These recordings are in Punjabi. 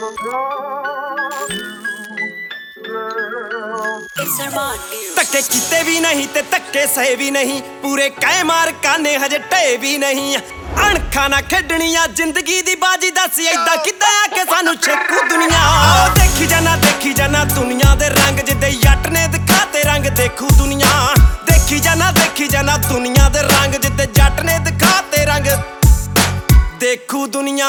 ਧੱਕੇ ਕੀਤੇ ਵੀ ਨਹੀਂ ਤੇ ਧੱਕੇ ਸਹੇ ਵੀ ਨਹੀਂ, ਪੂਰੇ ਕਹਿ ਮਾਰ ਕਾਨੇ ਹਜੇ ਢੇ ਵੀ ਨਹੀਂ। ਅਣਖਾਂ ਨਾ ਖੇਡਣੀਆਂ ਜ਼ਿੰਦਗੀ ਦੀ ਬਾਜੀ, ਦੱਸ ਏਦਾਂ ਕਿੱਦਾਂ ਆ ਕੇ ਸਾਨੂੰ ਛੇਕੂ ਦੁਨੀਆ। ਦੇਖੀ ਜਾਣਾ ਦੁਨੀਆ ਦੇ ਰੰਗ, ਜਿੱਦੇ ਜੱਟ ਨੇ ਦਿਖਾਤੇ ਰੰਗ ਦੇਖੂ ਦੁਨੀਆ। ਦੇਖੀ ਜਾਣਾ ਦੁਨੀਆ ਦੇ ਰੰਗ, ਜਿੱਦੇ ਜੱਟ ਨੇ ਦਿਖਾਤੇ ਰੰਗ ਦੇਖੂ ਦੁਨੀਆ।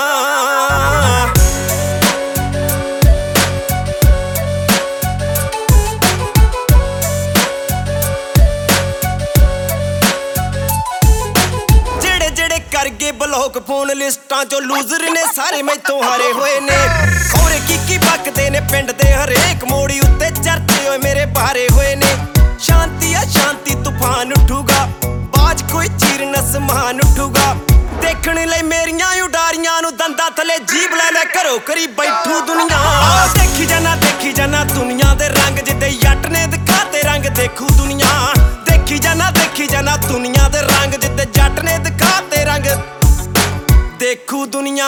ਕਰਗੇ ਬਲੌਕ ਫੋਨ ਲਿਸਟਾਂ ਚੋਂ ਲੂਜ਼ਰ ਨੇ ਸਾਰੇ ਮੈਥੋਂ ਹਾਰੇ ਹੋਏ ਨੇ। ਖੋਰੇ ਕੀ ਬਕਦੇ ਨੇ ਪਿੰਡ ਦੇ ਹਰੇਕ ਮੋੜੀ ਉੱਤੇ ਚਰਚੇ ਹੋਏ ਮੇਰੇ ਬਾਰੇ ਹੋਏ ਨੇ। ਸ਼ਾਂਤੀ ਆ ਸ਼ਾਂਤੀ ਤੂਫਾਨ ਉੱਠੂਗਾ, ਬਾਜ ਕੋਈ ਚੀਰਨ ਅਸਮਾਨ ਉੱਠੂਗਾ। ਦੇਖਣ ਲਈ ਮੇਰੀਆਂ ਉਡਾਰੀਆਂ ਨੂੰ ਦੰਦਾਂ ਥਲੇ ਜੀਭ ਲੈ ਘਰੋਂ ਕਰੀ ਬੈਠੂ ਦੁਨੀਆ। ਦੇਖੀ ਜਾਣਾ ਦੁਨੀਆ ਦੇ ਰੰਗ, ਜਿੱਦੇ ਜੱਟ ਨੇ ਦਿਖਾਤੇ ਰੰਗ ਦੇਖੂ ਦੁਨੀਆ। ਦੇਖੀ ਜਾਣਾ ਦੁਨੀਆ ਦੇ ਰੰਗ, ਜਿੱਦੇ ਜੱਟ ਨੇ ਦਿਖਾਤੇ ਰੰਗ ਦੇਖੂ ਦੁਨੀਆ।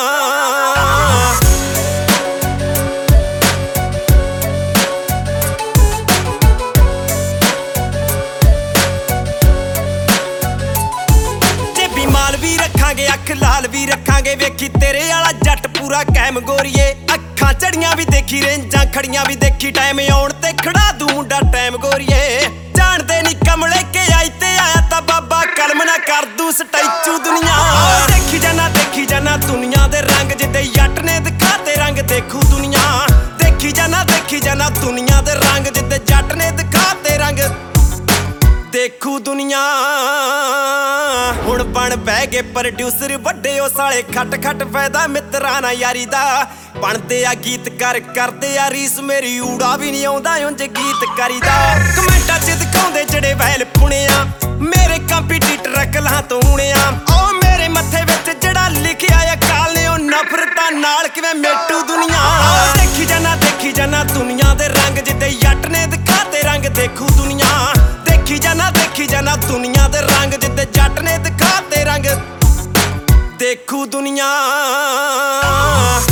ਜੇਬੀ ਮਾਲ ਵੀ ਰੱਖਾਂਗੇ, ਅੱਖ ਲਾਲ ਵੀ ਰੱਖਾਂਗੇ, ਵੇਖੀ ਤੇਰੇ ਵਾਲਾ ਜੱਟ ਪੂਰਾ ਕਾਇਮ ਗੋਰੀਏ। ਅੱਖਾਂ ਝੜੀਆਂ ਵੀ ਦੇਖੀ, ਰੇਂਜਾਂ ਖੜੀਆਂ ਵੀ ਦੇਖੀ, ਟਾਈਮ ਆਉਣ ਤੇ ਖੜਾ ਦੂ ਮੁੰਡਾ ਟਾਈਮ ਗੋਰੀਏ। ਜਾਣਦੇ ਨੀ ਕਮਲੇ ਕੇ ਆਈ ਤੇ ਆਇਆ ਤਾਂ ਬਾਬਾ ਕਲਮ ਨਾ ਕਰ ਦੂ ਸਟੈਚੂ ਦੁਨੀਆ। ਦੇਖੀ ਜਾਣਾ ਦੁਨੀਆ ਦੇ ਰੰਗ, ਜਿੱਦੇ ਜੱਟ ਨੇ ਦਿਖਾਤੇ ਰੰਗ ਦੇਖੂ ਦੁਨੀਆ। ਦੇਖੀ ਜਾਣਾ ਦੁਨੀਆ ਦੇ ਰੰਗ, ਜਿੱਦੇ ਜੱਟ ਨੇ ਦਿਖਾਤੇ ਰੰਗ ਦੇਖੂ ਦੁਨੀਆ। ਹੁਣ ਬਣ ਬਹਿ ਗਏ ਪ੍ਰੋਡਿਊਸਰ ਵੱਡੇ, ਉਹ ਸਾਲੇ ਖੱਟ ਫਾਇਦਾ ਮਿੱਤਰਾਂ ਨਾ ਯਾਰੀ ਦਾ। ਬਣਦੇ ਆ ਗੀਤਕਾਰ, ਕਰਦੇ ਆ ਰੀਸ, ਮੇਰੀ ਊੜਾ ਵੀ ਨਹੀਂ ਆਉਂਦਾ ਉਂਝ ਗੀਤਕਾਰੀ ਦਾ। ਕਮੈਂਟਾਂ 'ਚ ਦਿਖਾਉਂਦੇ ਜਿਹੜੇ ਵੈਲ ਪੁਣਿਆ, ਮੇਰੇ ਕੰਪੀਟੀਟਰ ਅਕਲਾਂ ਤੋਂ ਹੁਣਿਆ। ਉਹ ਮੇਰੇ ਮੱਥੇ ਵਿੱਚ ਜਿਹੜਾ ਲਿਖਿਆ ਅਕਾਲ ਨੇ, ਉਹ ਨਫ਼ਰਤਾਂ ਨਾਲ ਕਿਵੇਂ ਮੇਟੂ ਦੁਨੀਆ। ਦੇਖੀ ਜਾਣਾ ਦੁਨੀਆ ਦੇ ਰੰਗ, ਜਿੱਦੇ ਜੱਟ ਨੇ ਦਿਖਾਤੇ ਰੰਗ ਦੇਖੂ ਦੁਨੀਆ। ਦੇਖੀ ਜਾਣਾ ਦੁਨੀਆ ਦੇ ਰੰਗ, ਜਿੱਦੇ ਜੱਟ ਨੇ ਦਿਖਾਤੇ ਰੰਗ ਦੇਖੂ ਦੁਨੀਆ।